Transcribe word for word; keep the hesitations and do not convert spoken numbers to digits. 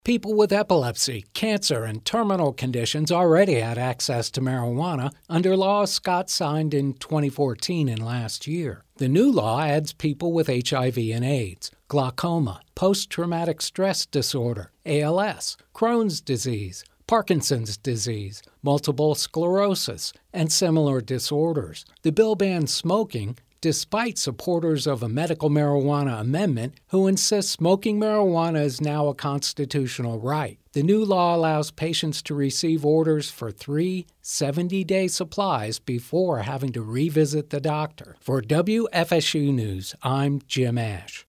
People with epilepsy, cancer, and terminal conditions already had access to marijuana under laws Scott signed in twenty fourteen and last year. The new law adds people with H I V and AIDS, glaucoma, post-traumatic stress disorder, A L S, Crohn's disease, Parkinson's disease, multiple sclerosis, and similar disorders. The bill bans smoking, despite supporters of a medical marijuana amendment who insist smoking marijuana is now a constitutional right. The new law allows patients to receive orders for three seventy-day supplies before having to revisit the doctor. For W F S U News, I'm Jim Ash.